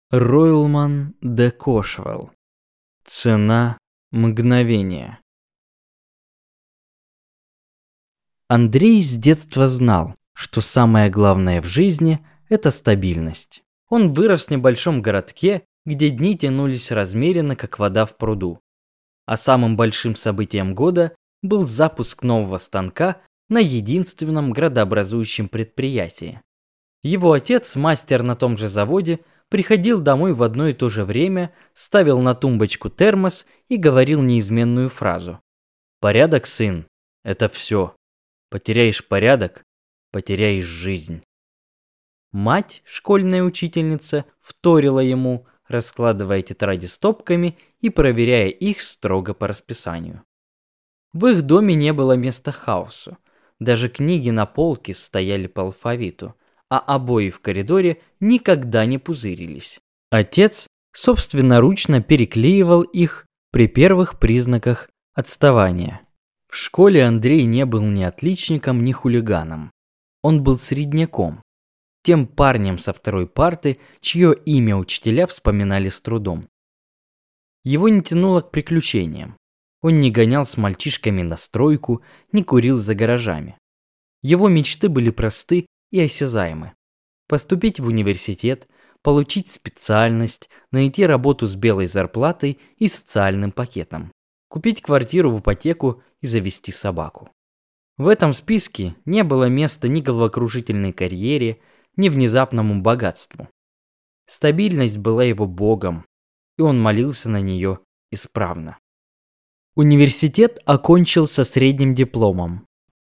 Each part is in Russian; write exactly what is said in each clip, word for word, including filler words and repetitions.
Ройлман де Кошвелл. Цена мгновения. Андрей с детства знал, что самое главное в жизни – это стабильность. Он вырос в небольшом городке, где дни тянулись размеренно, как вода в пруду. А самым большим событием года был запуск нового станка на единственном градообразующем предприятии. Его отец, мастер на том же заводе, приходил домой в одно и то же время, ставил на тумбочку термос и говорил неизменную фразу: «Порядок, сын, это все. Потеряешь порядок, потеряешь жизнь». Мать, школьная учительница, вторила ему, раскладывая тетради стопками и проверяя их строго по расписанию. В их доме не было места хаосу. Даже книги на полке стояли по алфавиту, а обои в коридоре никогда не пузырились. Отец собственноручно переклеивал их при первых признаках отставания. В школе Андрей не был ни отличником, ни хулиганом. Он был средняком, тем парнем со второй парты, чье имя учителя вспоминали с трудом. Его не тянуло к приключениям. Он не гонял с мальчишками на стройку, не курил за гаражами. Его мечты были просты и осязаемы. Поступить в университет, получить специальность, найти работу с белой зарплатой и социальным пакетом, купить квартиру в ипотеку и завести собаку. В этом списке не было места ни головокружительной карьере, ни внезапному богатству. Стабильность была его богом, и он молился на нее исправно. Университет окончил со средним дипломом,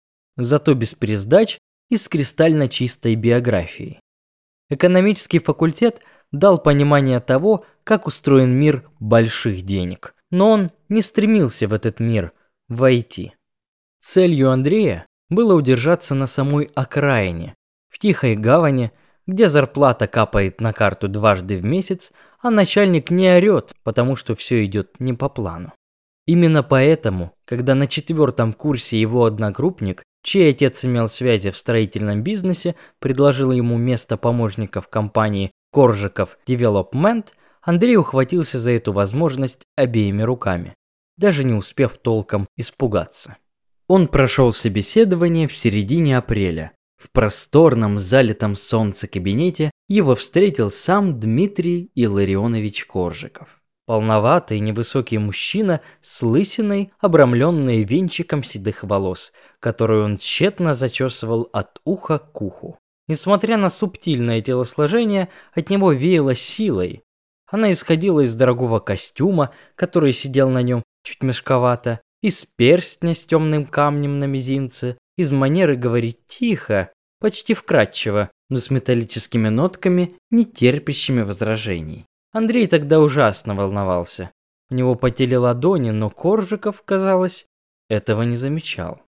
зато без пересдач и с кристально чистой биографией. Экономический факультет дал понимание того, как устроен мир больших денег, но он не стремился в этот мир войти. Целью Андрея было удержаться на самой окраине, в тихой гавани, где зарплата капает на карту дважды в месяц, а начальник не орет, потому что все идет не по плану. Именно поэтому, когда на четвертом курсе его одногруппник, чей отец имел связи в строительном бизнесе, предложил ему место помощника в компании Коржиков Девелопмент, Андрей ухватился за эту возможность обеими руками, даже не успев толком испугаться. Он прошел собеседование в середине апреля. В просторном, залитом солнце кабинете его встретил сам Дмитрий Илларионович Коржиков. Полноватый, невысокий мужчина с лысиной, обрамленной венчиком седых волос, которую он тщетно зачесывал от уха к уху. Несмотря на субтильное телосложение, от него веяло силой. Она исходила из дорогого костюма, который сидел на нем чуть мешковато, из перстня с темным камнем на мизинце, из манеры говорить тихо, почти вкрадчиво, но с металлическими нотками, не терпящими возражений. Андрей тогда ужасно волновался. У него потели ладони, но Коржиков, казалось, этого не замечал.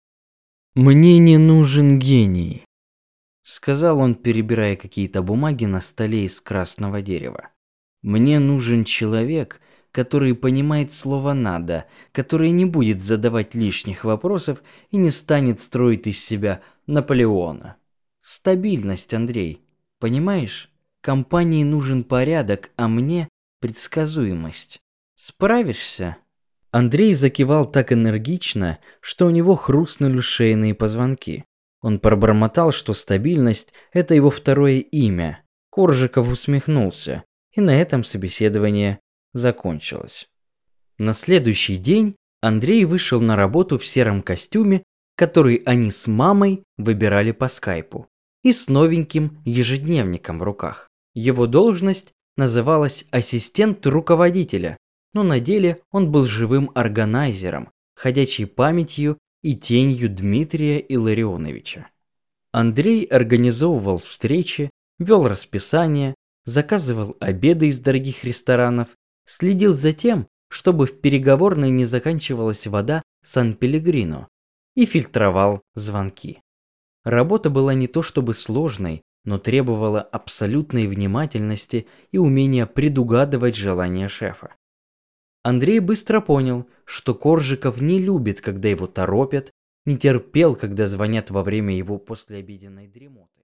«Мне не нужен гений», — сказал он, перебирая какие-то бумаги на столе из красного дерева. «Мне нужен человек, который понимает слово «надо», который не будет задавать лишних вопросов и не станет строить из себя Наполеона. Стабильность, Андрей, понимаешь? Компании нужен порядок, а мне предсказуемость. Справишься?» Андрей закивал так энергично, что у него хрустнули шейные позвонки. Он пробормотал, что стабильность – это его второе имя. Коржиков усмехнулся, и на этом собеседование закончилось. На следующий день Андрей вышел на работу в сером костюме, который они с мамой выбирали по скайпу, и с новеньким ежедневником в руках. Его должность называлась ассистент руководителя, но на деле он был живым органайзером, ходячей памятью и тенью Дмитрия Илларионовича. Андрей организовывал встречи, вел расписание, заказывал обеды из дорогих ресторанов, следил за тем, чтобы в переговорной не заканчивалась вода Сан-Пелегрино, и фильтровал звонки. Работа была не то чтобы сложной, но требовала абсолютной внимательности и умения предугадывать желания шефа. Андрей быстро понял, что Коржиков не любит, когда его торопят, не терпел, когда звонят во время его послеобеденной дремоты.